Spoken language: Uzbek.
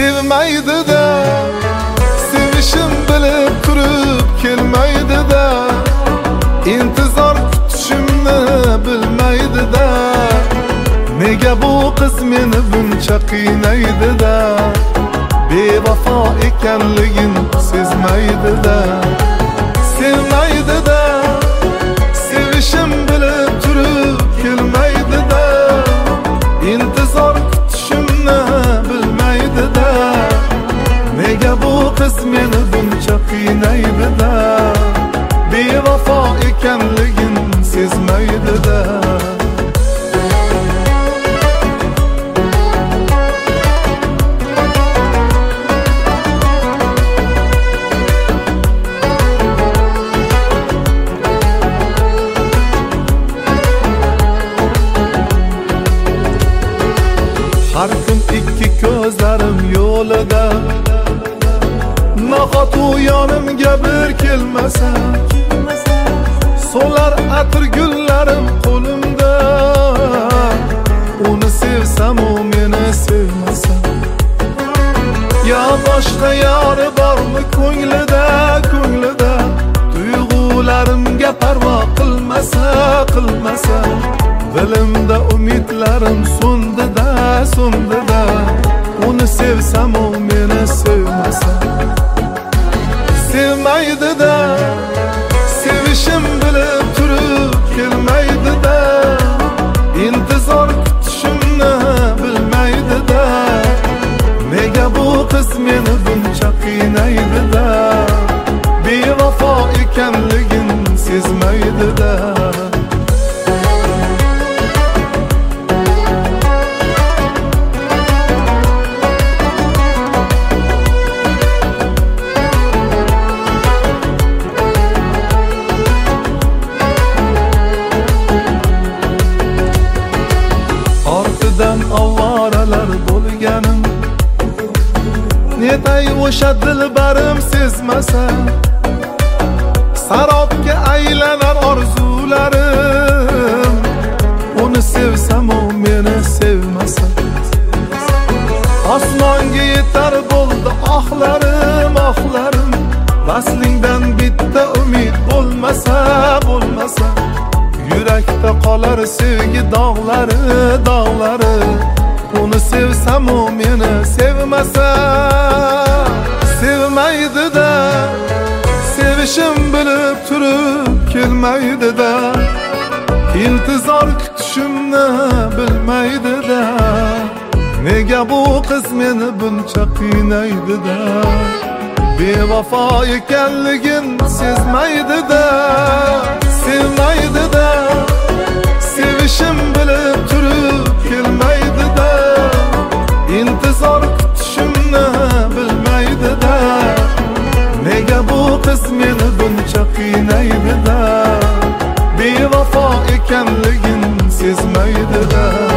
sevmaydi-da, sevishim bilib turib kelmaydi-da, intizor kutishimni bilmaydi-da, nega bu qiz meni buncha qiynaydi-da, bevafo ekanligin sezmaydi-da, sevmaydi-da, sevishim bilib turib kelmaydi-da, intizor kutishimni bilmaydi-da, nega bu qiz meni buncha qiynaydi-da, bevafo ekanligin sezmaydi-da. Har kun ikki ko'zlarim yo'lida, nahot u yonimga bir kelmasa, so'lar atir gullarim qo'limda, uni sevsam u meni sevmasa, yo boshqa yori bormi ko'nglida, tuyg'ularimga parvo qilmasa, dilimda umidlarim so'ndida, uni sevsam u meni sevmasa, sevmaydi-da, sevishim bilib turib kelmaydi-da, intizor kutishimni bilmaydi-da, nega bu qiz meni buncha qiynaydi-da, bevafo ekanligin sezmaydi-da. Avvoralar bo'lganim, netay o'sha dilbarim sezmasa, sarobga aylanar orzularim, uni sevsam u meni sevmasa, osmonga yetar bo'ldi ohlarim, vaslingdan bitta umid bo'lmasa, yurakda qolar sevgi dog'lari, uni sevsam u meni sevmasa, sevmaydi-da, sevishim bilib turib kelmaydi-da, intizor kutishimni bilmaydi-da, nega bu qiz meni buncha qiynaydi-da, bevafo ekanligin sezmaydi-da, sevmaydi-da, sevishim bilib turib kelmaydi-da, intizor kutishimni bilmaydi-da, nega bu qiz meni buncha qiynaydi-da, bevafo ekanligin sezmaydi-da.